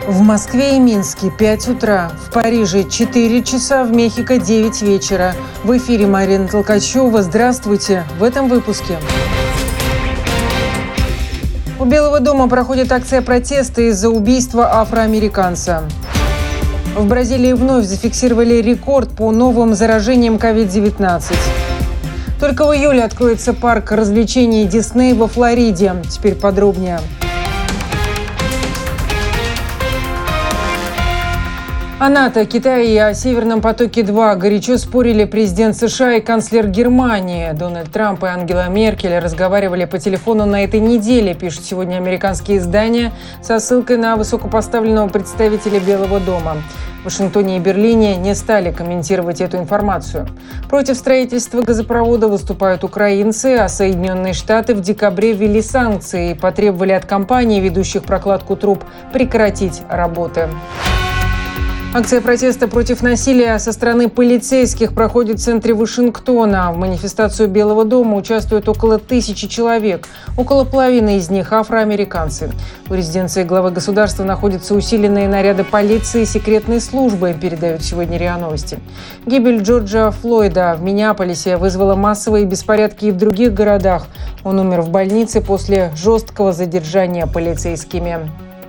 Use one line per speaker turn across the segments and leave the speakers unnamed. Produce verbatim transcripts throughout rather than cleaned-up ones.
В Москве и Минске пять утра, в Париже четыре часа, в Мехико девять вечера. В эфире Марина Толкачева. Здравствуйте. В этом выпуске. У Белого дома проходит акция протеста из-за убийства афроамериканца. В Бразилии вновь зафиксировали рекорд по новым заражениям ковид девятнадцать. Только в июле откроется парк развлечений Дисней во Флориде. Теперь подробнее. О НАТО, Китае и о «Северном потоке-два» горячо спорили президент США и канцлер Германии. Дональд Трамп и Ангела Меркель разговаривали по телефону на этой неделе, пишут сегодня американские издания, со ссылкой на высокопоставленного представителя Белого дома. В Вашингтоне и Берлине не стали комментировать эту информацию. Против строительства газопровода выступают украинцы, а Соединенные Штаты в декабре ввели санкции и потребовали от компаний, ведущих прокладку труб, прекратить работы. Акция протеста против насилия со стороны полицейских проходит в центре Вашингтона. В манифестацию Белого дома участвуют около тысячи человек. Около половины из них – афроамериканцы. В резиденции главы государства находятся усиленные наряды полиции и секретной службы, передают сегодня РИА Новости. Гибель Джорджа Флойда в Миннеаполисе вызвала массовые беспорядки и в других городах. Он умер в больнице после жесткого задержания полицейскими.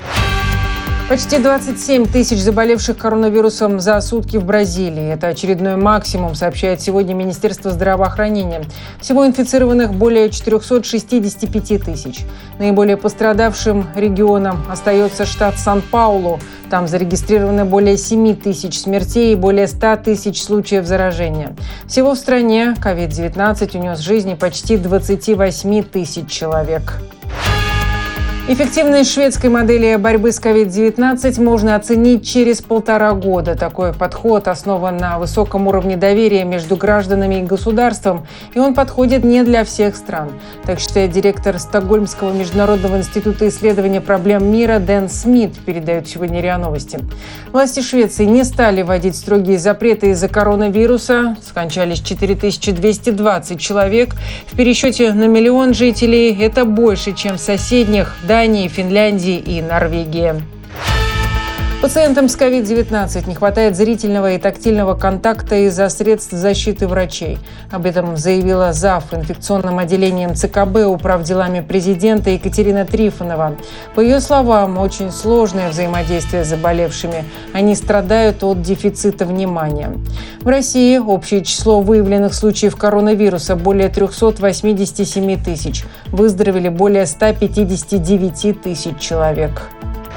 Почти двадцать семь тысяч заболевших коронавирусом за сутки в Бразилии. Это очередной максимум, сообщает сегодня Министерство здравоохранения. Всего инфицированных более четыреста шестьдесят пять тысяч. Наиболее пострадавшим регионом остается штат Сан-Паулу. Там зарегистрировано более семь тысяч смертей и более ста тысяч случаев заражения. Всего в стране ковид девятнадцать унес жизни почти двадцати восьми тысяч человек. Эффективность шведской модели борьбы с ковид девятнадцать можно оценить через полтора года. Такой подход основан на высоком уровне доверия между гражданами и государством, и он подходит не для всех стран. Так считает директор Стокгольмского международного института исследования проблем мира Дэн Смит, передают сегодня РИА Новости. Власти Швеции не стали вводить строгие запреты из-за коронавируса. Скончались четыре тысячи двести двадцать человек. В пересчете на миллион жителей это больше, чем в соседних Дании, Финляндии и Норвегии. Пациентам с ковид девятнадцать не хватает зрительного и тактильного контакта из-за средств защиты врачей. Об этом заявила зав. Инфекционным отделением ЦКБ управделами президента Екатерина Трифонова. По ее словам, очень сложное взаимодействие с заболевшими. Они страдают от дефицита внимания. В России общее число выявленных случаев коронавируса более триста восемьдесят семь тысяч. Выздоровели более ста пятидесяти девяти тысяч человек.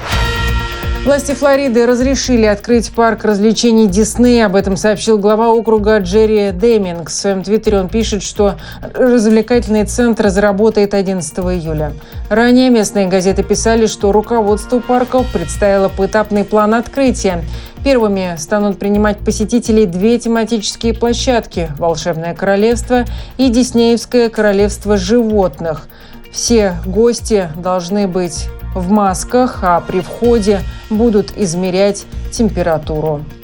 Власти Флориды разрешили открыть парк развлечений Дисней. Об этом сообщил глава округа Джерри Деминг. В своем твиттере он пишет, что развлекательный центр заработает одиннадцатого июля. Ранее местные газеты писали, что руководству парков представило поэтапный план открытия. Первыми станут принимать посетителей две тематические площадки – «Волшебное королевство» и «Диснеевское королевство животных». Все гости должны быть в масках, а при входе будут измерять температуру.